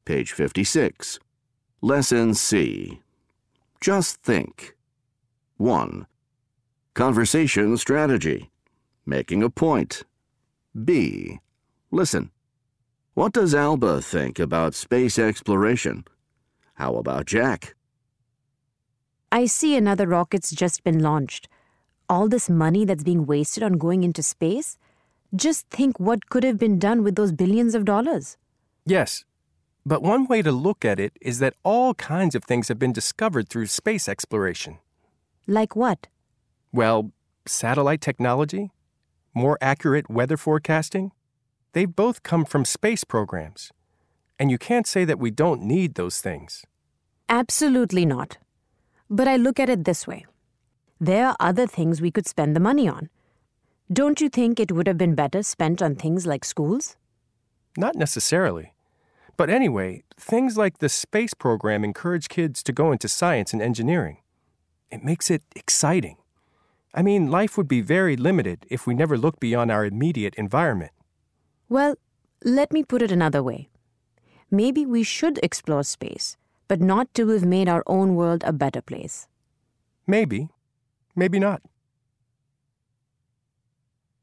Page 56. Lesson C. Just think. 1. Conversation strategy. Making a point. B. Listen. What does Alba think about space exploration? How about Jack? I see another rocket's just been launched. All this money that's being wasted on going into space? Just think what could have been done with those billions of dollars. Yes, but one way to look at it is that all kinds of things have been discovered through space exploration. Like what? Well, satellite technology, more accurate weather forecasting. They've both come from space programs. And you can't say that we don't need those things. Absolutely not. But I look at it this way. There are other things we could spend the money on. Don't you think it would have been better spent on things like schools? Not necessarily. But anyway, things like the space program encourage kids to go into science and engineering. It makes it exciting. I mean, life would be very limited if we never looked beyond our immediate environment. Well, let me put it another way. Maybe we should explore space, but not till we've made our own world a better place. Maybe. Maybe not.